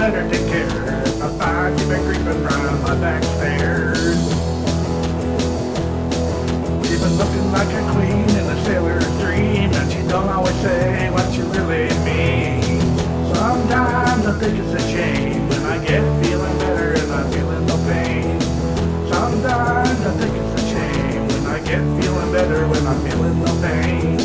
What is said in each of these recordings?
better take care. If I find you've been creeping round my back stairs. You've been looking like a queen in a sailor's dream, and she don't always say what you really mean. Sometimes I think it's a shame when I get feeling better and I'm feeling no pain. Sometimes I think it's a shame when I get feeling better when I'm feeling no pain.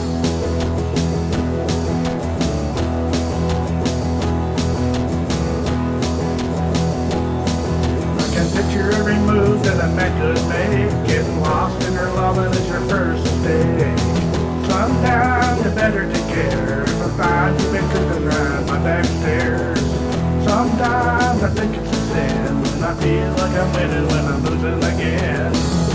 I can picture every move that a man could make. Getting lost in her loving is your first mistake. Sometimes you better take care if I find you've been creeping around my back stairs. Sometimes I think it's a sin when I feel like I'm winning when I'm losing again.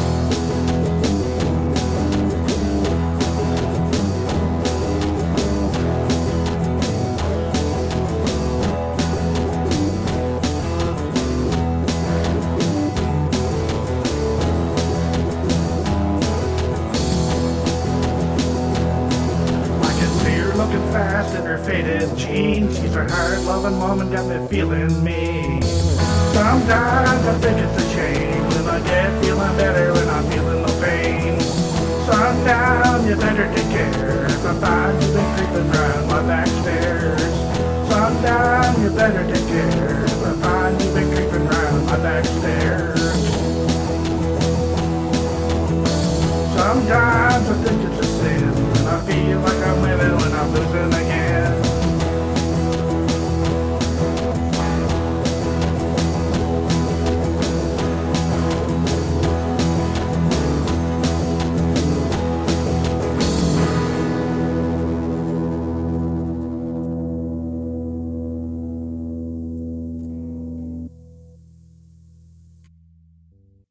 Looking fast in her faded jeans. She's her hard-loving woman, got me feeling mean. Sometimes I think it's a shame when I get feeling better when I'm feeling no pain. Sometimes you better take care if I find you've been creeping round my back stairs. Sometimes you better take care if I find you've been creeping round my back stairs. Sometimes I think